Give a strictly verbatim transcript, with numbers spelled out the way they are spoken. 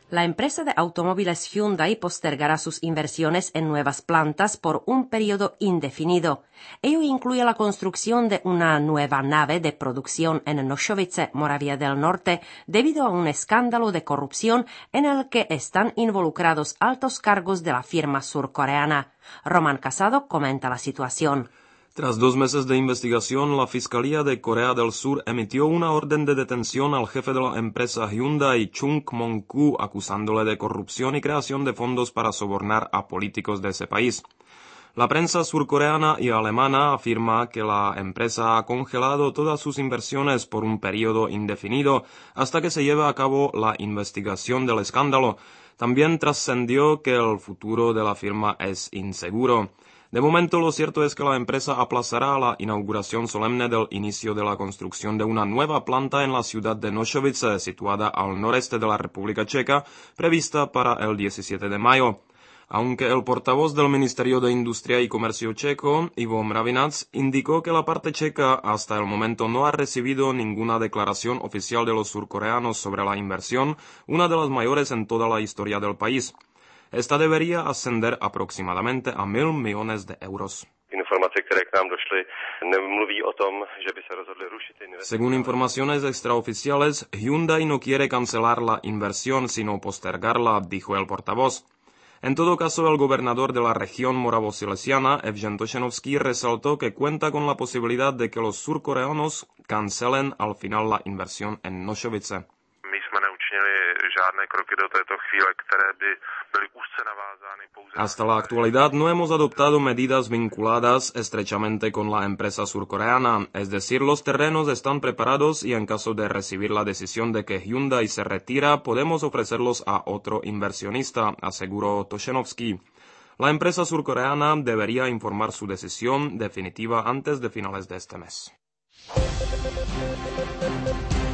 La empresa de automóviles Hyundai postergará sus inversiones en nuevas plantas por un periodo indefinido. Ello incluye la construcción de una nueva nave de producción en Nošovice, Moravia del Norte, debido a un escándalo de corrupción en el que están involucrados altos cargos de la firma surcoreana. Roman Casado comenta la situación. Tras dos meses de investigación, la Fiscalía de Corea del Sur emitió una orden de detención al jefe de la empresa Hyundai, Chung Mong-koo, acusándole de corrupción y creación de fondos para sobornar a políticos de ese país. La prensa surcoreana y alemana afirma que la empresa ha congelado todas sus inversiones por un periodo indefinido hasta que se lleve a cabo la investigación del escándalo. También trascendió que el futuro de la firma es inseguro. De momento, lo cierto es que la empresa aplazará la inauguración solemne del inicio de la construcción de una nueva planta en la ciudad de Nošovice, situada al noreste de la República Checa, prevista para el diecisiete de mayo. Aunque el portavoz del Ministerio de Industria y Comercio checo, Ivo Mravinac, indicó que la parte checa hasta el momento no ha recibido ninguna declaración oficial de los surcoreanos sobre la inversión, una de las mayores en toda la historia del país. Esta debería ascender aproximadamente a mil millones de euros. Según informaciones extraoficiales, Hyundai no quiere cancelar la inversión, sino postergarla, dijo el portavoz. En todo caso, el gobernador de la región moravo-silesiana, Evžen Tošenovský, resaltó que cuenta con la posibilidad de que los surcoreanos cancelen al final la inversión en Nošovice. Hasta la actualidad no hemos adoptado medidas vinculadas estrechamente con la empresa surcoreana, es decir, los terrenos están preparados y en caso de recibir la decisión de que Hyundai se retira, podemos ofrecerlos a otro inversionista, aseguró Tošenovský. La empresa surcoreana debería informar su decisión definitiva antes de finales de este mes.